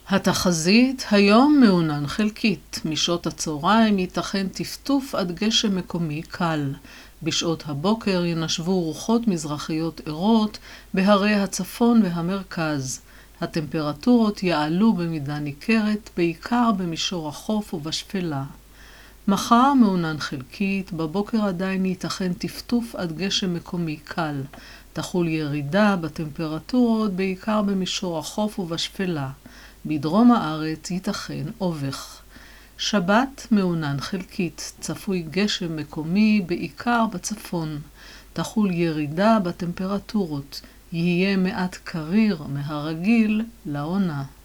התחזית היום מעונן חלקית. משעות הצהריים ייתכן טפטוף עד גשם מקומי קל. בשעות הבוקר ינשבו רוחות מזרחיות ערות בהרי הצפון והמרכז. הטמפרטורות יעלו במידה ניכרת, בעיקר במישור החוף ובשפלה. מחר מעונן חלקית, בבוקר עדיין ייתכן טפטוף עד גשם מקומי קל. תחול ירידה בטמפרטורות, בעיקר במישור החוף ובשפלה. בדרום הארץ ייתכן אובך. שבת מעונן חלקית, צפוי גשם מקומי בעיקר בצפון. תחול ירידה בטמפרטורות, יהיה מעט קריר מהרגיל לעונה.